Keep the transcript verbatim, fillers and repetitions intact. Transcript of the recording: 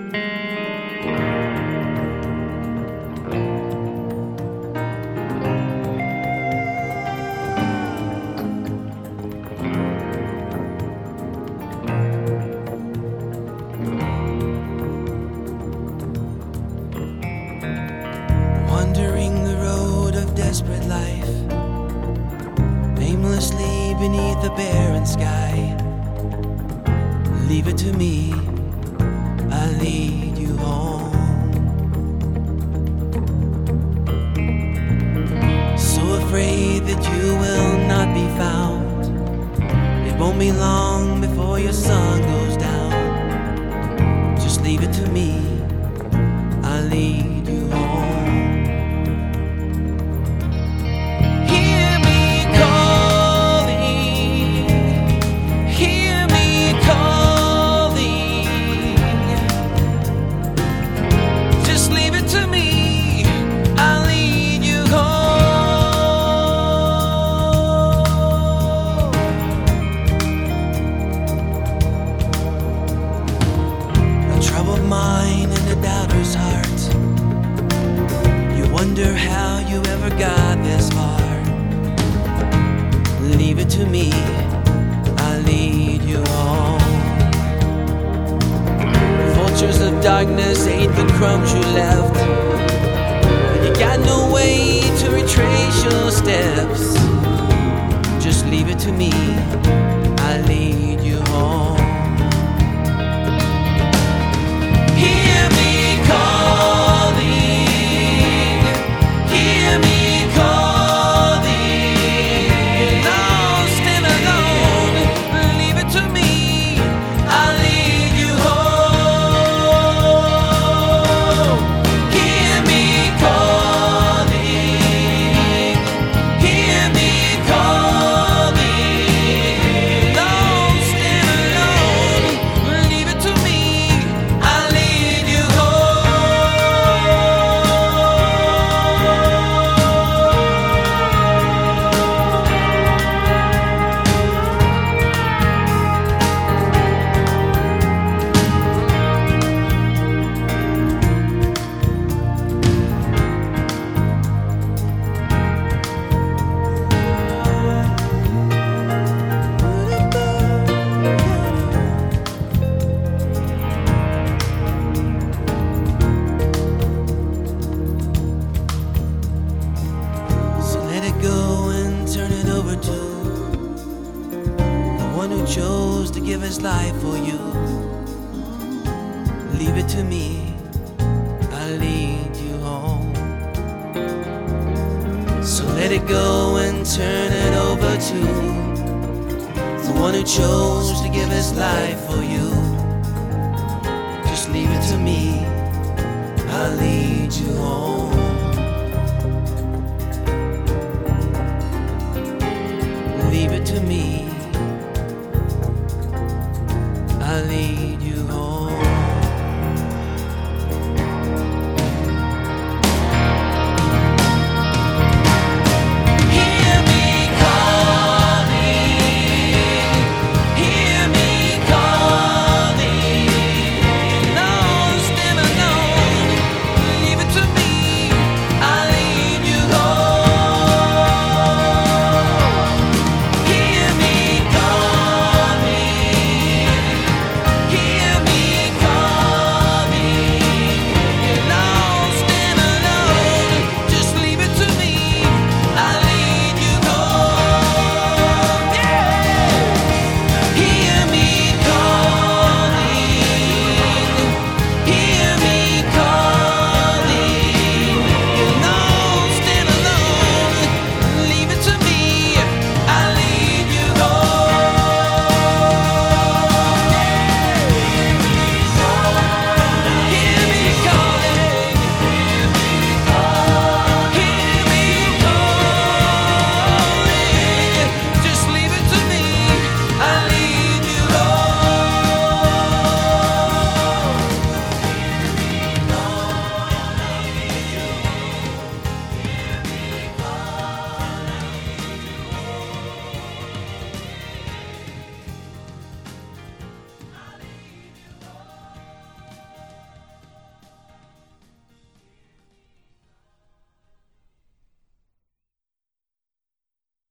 Wandering the road of desperate life, aimlessly beneath the barren sky. Leave it to me, I'll lead you home. So afraid that you will not be found, it won't be long before your sun goes down. Just leave it to me, I'll lead you home. Mine and a doubter's heart. You wonder how you ever got this far. Leave it to me, I'll lead you home. Vultures of darkness ate the crumbs you left, and you got no way to retrace your steps. Just leave it to me, I'll lead you home. Go and turn it over to the one who chose to give his life for you. Leave it to me, I'll lead you home. So let it go and turn it over to the one who chose to give his life for you.